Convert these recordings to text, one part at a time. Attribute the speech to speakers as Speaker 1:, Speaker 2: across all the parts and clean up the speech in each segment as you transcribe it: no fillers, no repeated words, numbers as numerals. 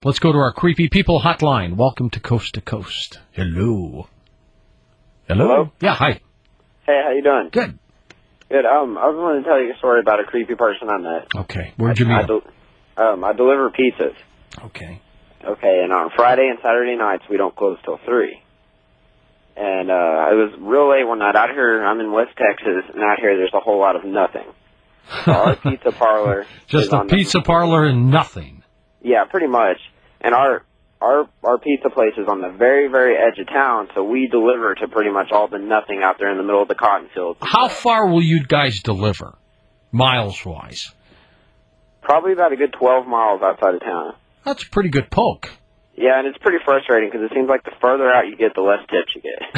Speaker 1: Let's go to our Creepy People hotline. Welcome to Coast to Coast. Hello.
Speaker 2: Hello?
Speaker 1: Yeah, hi.
Speaker 2: Hey, how you doing?
Speaker 1: Good.
Speaker 2: Good. I was wanting to tell you a story about a creepy person I met.
Speaker 1: Okay. Where'd you meet him?
Speaker 2: I deliver pizzas.
Speaker 1: Okay.
Speaker 2: Okay, and on Friday and Saturday nights, we don't close till 3. And it was real late one night. Out here, I'm in West Texas, and out here there's a whole lot of nothing. So our pizza parlor
Speaker 1: Just a pizza parlor and nothing.
Speaker 2: Yeah, pretty much. And our pizza place is on the very, very edge of town, so we deliver to pretty much all the nothing out there in the middle of the cotton fields.
Speaker 1: How far will you guys deliver, miles-wise?
Speaker 2: Probably about a good 12 miles outside of town.
Speaker 1: That's a pretty good poke.
Speaker 2: Yeah, and it's pretty frustrating because it seems like the further out you get, the less tips you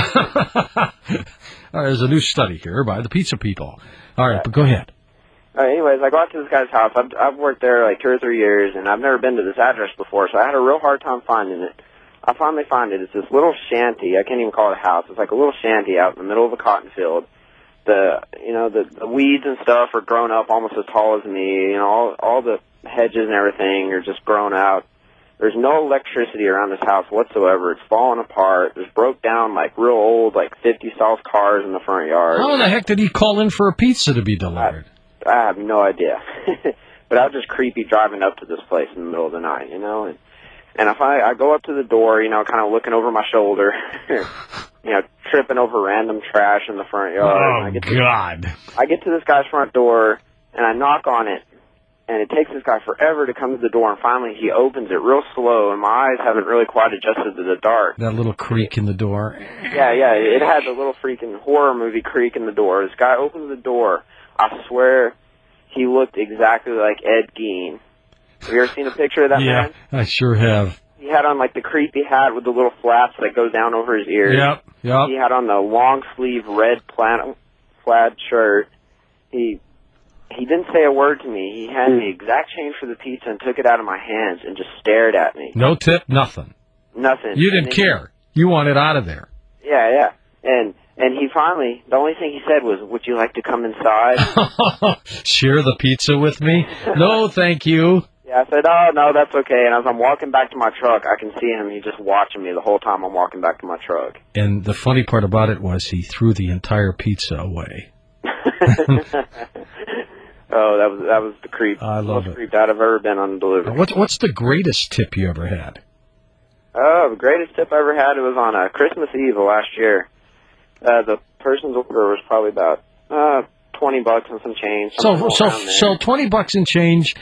Speaker 2: get.
Speaker 1: All right, there's a new study here by the pizza people. All right, but go ahead.
Speaker 2: Anyways, I go out to this guy's house. I've worked there like 2 or 3 years, and I've never been to this address before, so I had a real hard time finding it. I finally find it. It's this little shanty. I can't even call it a house. It's like a little shanty out in the middle of a cotton field. The weeds and stuff are grown up almost as tall as me. You know, all the hedges and everything are just grown out. There's no electricity around this house whatsoever. It's falling apart. There's broke down, like, real old, like, 50 South cars in the front yard.
Speaker 1: How the heck did he call in for a pizza to be delivered?
Speaker 2: I have no idea. But I was just creepy driving up to this place in the middle of the night, you know? And if I go up to the door, you know, kind of looking over my shoulder, you know, tripping over random trash in the front yard.
Speaker 1: Oh, God.
Speaker 2: I get to this guy's front door, and I knock on it. And it takes this guy forever to come to the door, and finally he opens it real slow, and my eyes haven't really quite adjusted to the dark.
Speaker 1: That little creak in the door.
Speaker 2: Yeah, it had the little freaking horror movie creak in the door. This guy opens the door. I swear he looked exactly like Ed Gein. Have you ever seen a picture of that man?
Speaker 1: Yeah, I sure have.
Speaker 2: He had on, like, the creepy hat with the little flaps that go down over his ears.
Speaker 1: Yep.
Speaker 2: He had on the long-sleeve red plaid shirt. He didn't say a word to me. He handed me exact change for the pizza and took it out of my hands and just stared at me.
Speaker 1: No tip, nothing.
Speaker 2: Nothing.
Speaker 1: You didn't care. You wanted out of there.
Speaker 2: Yeah. And he finally, the only thing he said was, "Would you like to come inside?"
Speaker 1: Share the pizza with me? No, thank you.
Speaker 2: Yeah, I said, "Oh, no, that's okay." And as I'm walking back to my truck, I can see him. He's just watching me the whole time I'm walking back to my truck.
Speaker 1: And the funny part about it was he threw the entire pizza away.
Speaker 2: Oh, that was the creep.
Speaker 1: I love it.
Speaker 2: Most creeped out I've ever been on a delivery.
Speaker 1: What's the greatest tip you ever had?
Speaker 2: Oh, the greatest tip I ever had, it was on Christmas Eve of last year. The person's order was probably about $20 and some change.
Speaker 1: So $20 and change.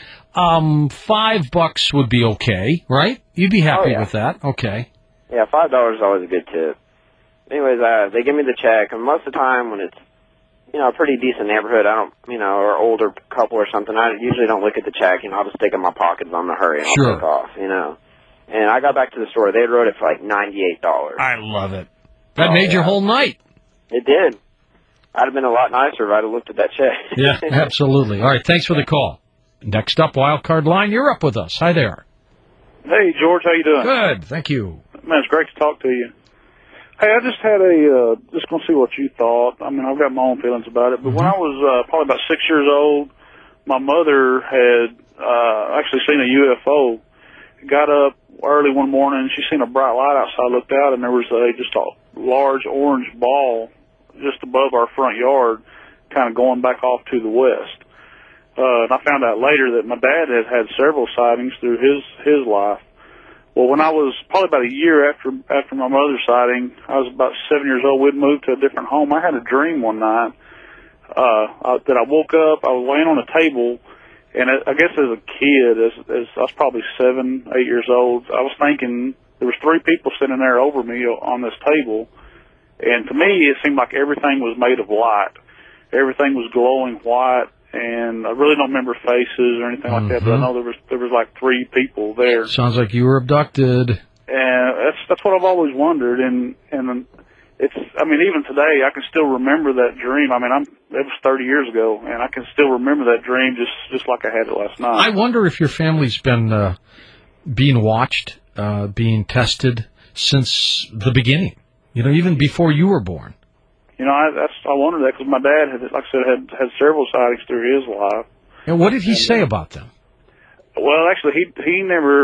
Speaker 1: $5 would be okay, right? You'd be happy with that, okay?
Speaker 2: Yeah, $5 is always a good tip. Anyways, they give me the check, and most of the time when it's, you know, a pretty decent neighborhood, I don't, you know, or older couple or something, I usually don't look at the check, you know, I'll just stick it in my pockets on the hurry and I'll take off, you know. And I got back to the store, they wrote it for like $98.
Speaker 1: I love it. That made your whole night.
Speaker 2: It did. I'd have been a lot nicer if I'd have looked at that check.
Speaker 1: Yeah, absolutely. All right, thanks for the call. Next up, Wildcard Line, you're up with us. Hi there.
Speaker 3: Hey, George, how you doing?
Speaker 1: Good, thank you.
Speaker 3: Man, it's great to talk to you. Hey, I just had just going to see what you thought. I mean, I've got my own feelings about it, but when I was probably about 6 years old, my mother had actually seen a UFO. Got up early one morning, she seen a bright light outside, looked out, and there was just a large orange ball just above our front yard, kind of going back off to the west. And I found out later that my dad had several sightings through his life. Well, when I was probably about a year after my mother's sighting, I was about 7 years old. We'd moved to a different home. I had a dream one night that I woke up. I was laying on a table, and I guess as a kid, as I was probably 7, 8 years old, I was thinking there was 3 people sitting there over me on this table, and to me, it seemed like everything was made of light. Everything was glowing white. And I really don't remember faces or anything like that, but I know there was like 3 people there.
Speaker 1: Sounds like you were abducted.
Speaker 3: And that's what I've always wondered. And it's, I mean, even today I can still remember that dream. I mean, it was 30 years ago, and I can still remember that dream just like I had it last night.
Speaker 1: I wonder if your family's been being watched, being tested since the beginning. You know, even before you were born.
Speaker 3: You know, I wondered that because my dad had, like I said, had several sightings through his life.
Speaker 1: And what did he say about them?
Speaker 3: Well, actually, he never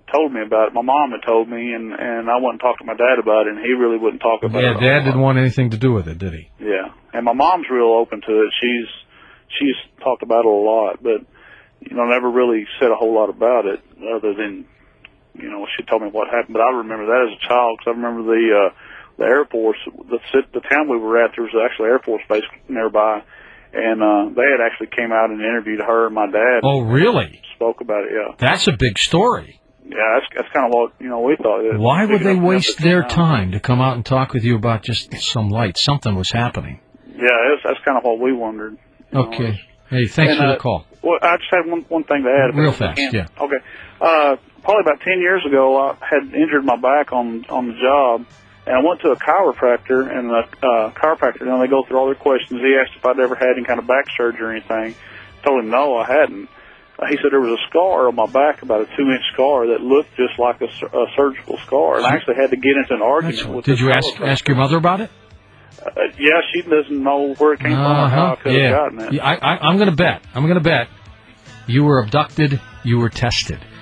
Speaker 3: told me about it. My mom had told me, and I wouldn't talk to my dad about it, and he really wouldn't talk about it.
Speaker 1: Yeah, Dad didn't want anything to do with it, did he?
Speaker 3: Yeah, and my mom's real open to it. She's talked about it a lot, but never really said a whole lot about it other than she told me what happened. But I remember that as a child because I remember the Air Force, the town we were at. There was actually Air Force base nearby. And they had actually came out and interviewed her and my dad.
Speaker 1: Oh, really?
Speaker 3: Spoke about it, yeah.
Speaker 1: That's a big story.
Speaker 3: Yeah, that's kind of what, we thought.
Speaker 1: Why would they waste their time to come out and talk with you about just some light? Something was happening.
Speaker 3: Yeah, that's kind of what we wondered.
Speaker 1: Okay. Hey, thanks for the call.
Speaker 3: Well, I just had one thing to add.
Speaker 1: Real fast, yeah.
Speaker 3: Okay. Probably about 10 years ago, I had injured my back on the job. And I went to a chiropractor, and the chiropractor, they go through all their questions. He asked if I'd ever had any kind of back surgery or anything. I told him no, I hadn't. He said there was a scar on my back, about a 2-inch scar, that looked just like a surgical scar. And I actually had to get into an argument with
Speaker 1: Did you ask your mother about it?
Speaker 3: Yeah, she doesn't know where it came from or how I could have gotten it.
Speaker 1: I'm going to bet you were abducted, you were tested.